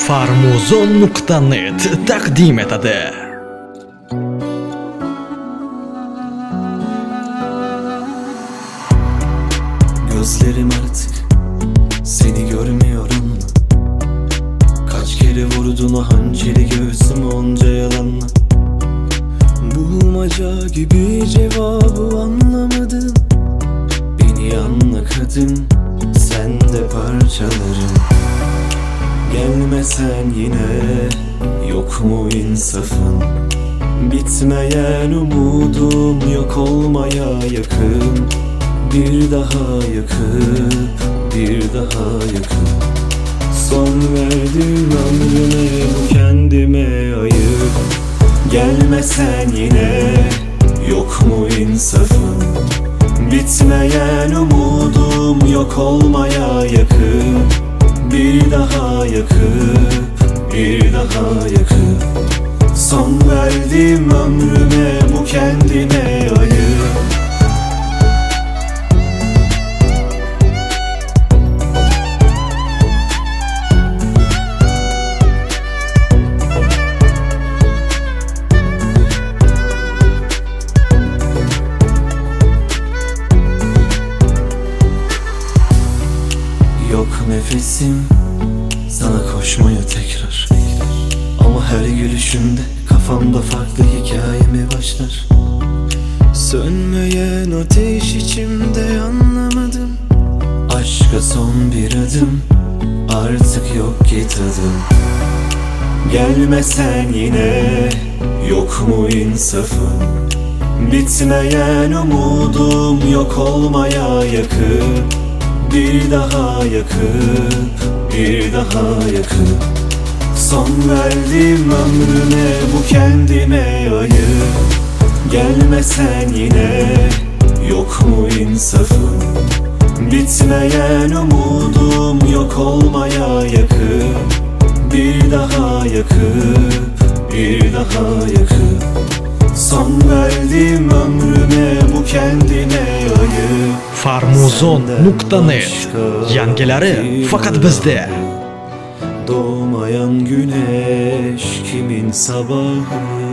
Farmuzon.net taqdim etadi. Gözlerim artık seni görmüyorum. Kaç kere vurdun o hançeri göğsüme onca yalanla. Bulmaca gibi cevabı anlamadım. Beni anla kadın, sen de parçalarım. Gelmesen yine yok mu insafın? Bitmeyen umudum yok olmaya yakın. Bir daha yakıp, bir daha yakıp son verdim ömrüme, bu kendime ayıp. Gelmesen yine yok mu insafın? Bitmeyen umudum yok olmaya yakın. Bir daha yakıp, bir daha yakıp son verdim ömrüme, bu kendime ayıp. Yok nefesim sana koşmaya tekrar. Ama her gülüşünde kafamda farklı hikayeme başlar. Sönmeyen ateş içimde, anlamadım. Aşka son bir adım, artık yok ki tadım. Gelmesen yine yok mu insafın? Bitmeyen umudum yok olmaya yakın. Bir daha yakıp, bir daha yakıp son verdim ömrüme, bu kendime ayıp. Gelmesen yine yok mu insafın? Bitmeyen umudum yok olmaya yakın. Bir daha yakıp, bir daha yakıp son verdim ömrüme, bu kendime ayıp. Farmuzon.net yangilari faqat bizda. Doğmayan güneş kimin sabahı?